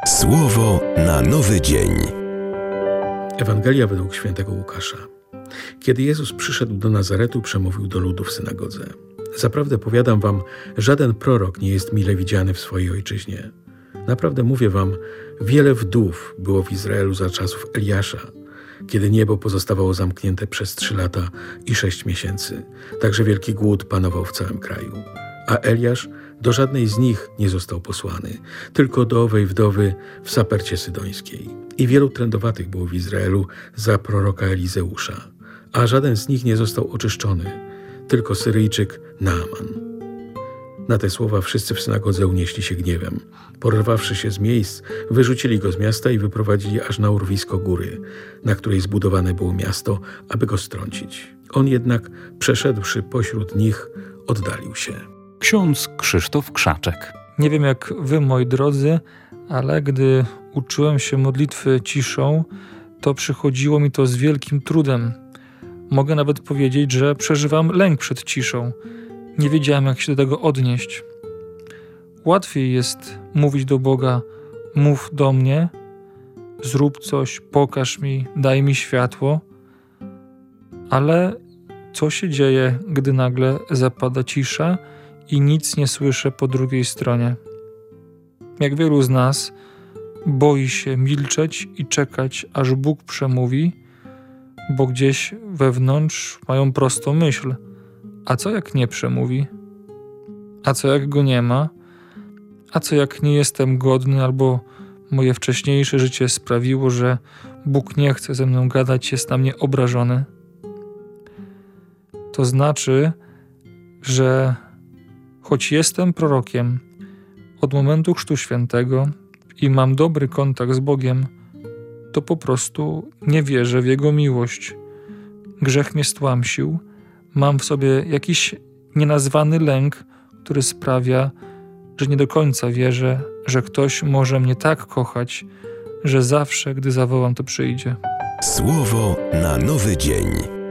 Słowo na nowy dzień. Ewangelia według świętego Łukasza. Kiedy Jezus przyszedł do Nazaretu, przemówił do ludu w synagodze. Zaprawdę powiadam wam, żaden prorok nie jest mile widziany w swojej ojczyźnie. Naprawdę mówię wam, wiele wdów było w Izraelu za czasów Eliasza, kiedy niebo pozostawało zamknięte przez 3 lata i 6 miesięcy. Także wielki głód panował w całym kraju. A Eliasz do żadnej z nich nie został posłany, tylko do owej wdowy w Sapercie Sydońskiej. I wielu trędowatych było w Izraelu za proroka Elizeusza, a żaden z nich nie został oczyszczony, tylko Syryjczyk Naaman. Na te słowa wszyscy w synagodze unieśli się gniewem. Porwawszy się z miejsc, wyrzucili go z miasta i wyprowadzili aż na urwisko góry, na której zbudowane było miasto, aby go strącić. On jednak, przeszedłszy pośród nich, oddalił się. Ksiądz Krzysztof Krzaczek. Nie wiem jak wy, moi drodzy, ale gdy uczyłem się modlitwy ciszą, to przychodziło mi to z wielkim trudem. Mogę nawet powiedzieć, że przeżywam lęk przed ciszą. Nie wiedziałem, jak się do tego odnieść. Łatwiej jest mówić do Boga: mów do mnie, zrób coś, pokaż mi, daj mi światło. Ale co się dzieje, gdy nagle zapada cisza i nic nie słyszę po drugiej stronie? Jak wielu z nas boi się milczeć i czekać, aż Bóg przemówi, bo gdzieś wewnątrz mają prostą myśl: a co jak nie przemówi? A co jak go nie ma? A co jak nie jestem godny, albo moje wcześniejsze życie sprawiło, że Bóg nie chce ze mną gadać, jest na mnie obrażony? To znaczy, że choć jestem prorokiem od momentu Chrztu Świętego i mam dobry kontakt z Bogiem, to po prostu nie wierzę w Jego miłość. Grzech mnie stłamsił, mam w sobie jakiś nienazwany lęk, który sprawia, że nie do końca wierzę, że ktoś może mnie tak kochać, że zawsze, gdy zawołam, to przyjdzie. Słowo na nowy dzień.